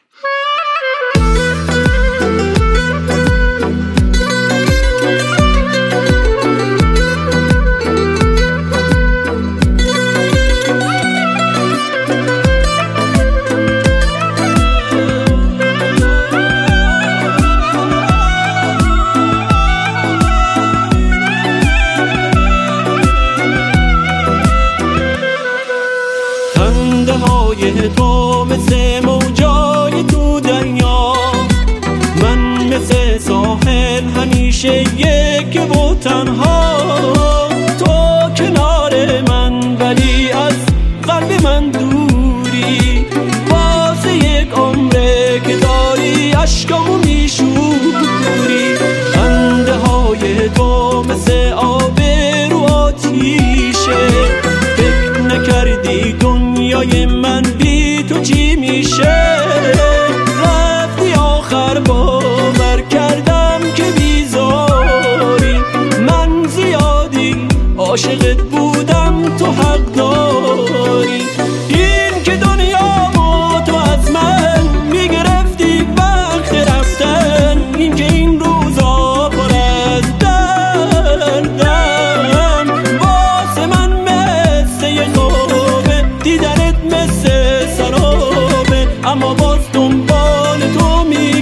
تو مثل موجای تو دریا، من مثل ساحل همیشه یک و تنها. تو کنار من ولی از قلب من دوری، واسه یک عمره که داری عشقامو میشوری. خنده های تو مثل آب رو آتیشه، فکر نکردی دنیای من بی تو چی میشه. رفتی آخر باور کردم که بیزاری، من زیادی عاشقت بودم تو حق داری. این که دنیامو تو از من میگرفتی وقت رفتن، این که این روزا پر از دردم، واسه من مثل یه خوبه دیدنت مثل سرابه، اما باز دنبال تو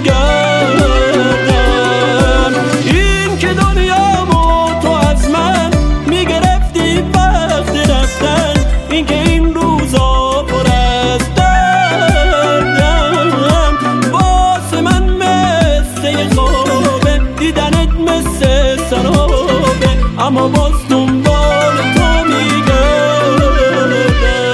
میگردم. این که دنیامو تو از من میگرفتی وقت رفتن، این که این روزا پر از دردم، واسه من مثل یه خوبه دیدنت مثل سرابه، اما باز دنبال تو میگردم.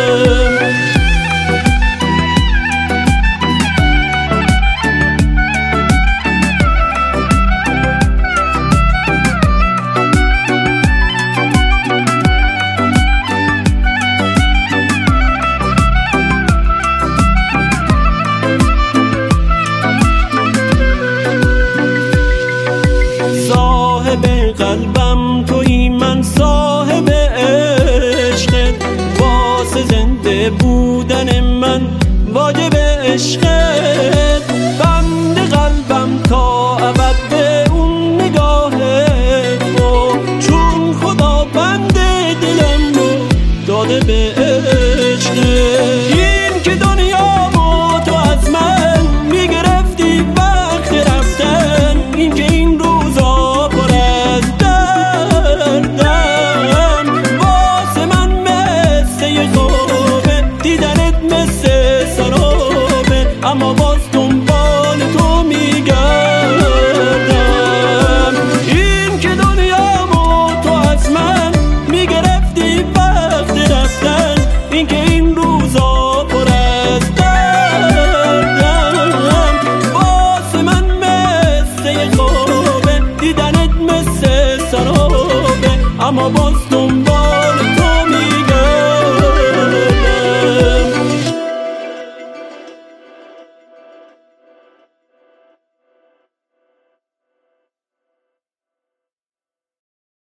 صاحب قلبم تویی، من صاحب عشقت، واسه زنده بودن من واجب عشقت. بند قلبم تا ابد به اون نگاهت، چون خدا بند دلم رو داده به عشقت. این که دنیامو تو از من میگرفتی وقت رفتن، این که این روزا پر از دردم، واسه من مثل یه خوبه دیدنت مثل سرابه، اما باز دنبال تو میگردم. این که دنیامو تو از من میگرفتی وقت رفتن، این که این روزا پر از دردم، واسه من مثل یه خوبه دیدنت مثل سرابه، اما